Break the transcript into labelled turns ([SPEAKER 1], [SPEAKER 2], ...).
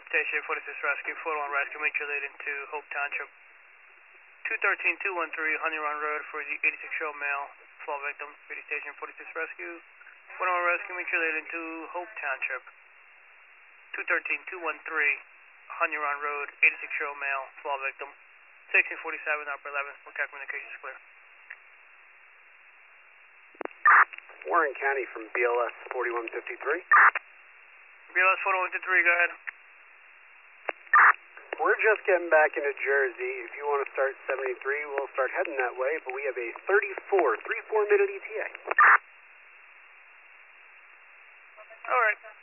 [SPEAKER 1] Station 46 Rescue, 401 Rescue, make your lead into Hope Township. 213-213 Honey Run Road for the 86-year-old male, fall victim, Radio Station 46 Rescue. 401 Rescue, make your lead into Hope Township. 213-213 Honey Run Road, 86-year-old male, fall victim. 1647, upper 11, local communications clear.
[SPEAKER 2] Warren County from BLS 4153.
[SPEAKER 1] BLS 4153, go ahead.
[SPEAKER 2] We're just getting back into Jersey. If you want to start 73, we'll start heading that way, but we have a 34 minute ETA.
[SPEAKER 1] All right.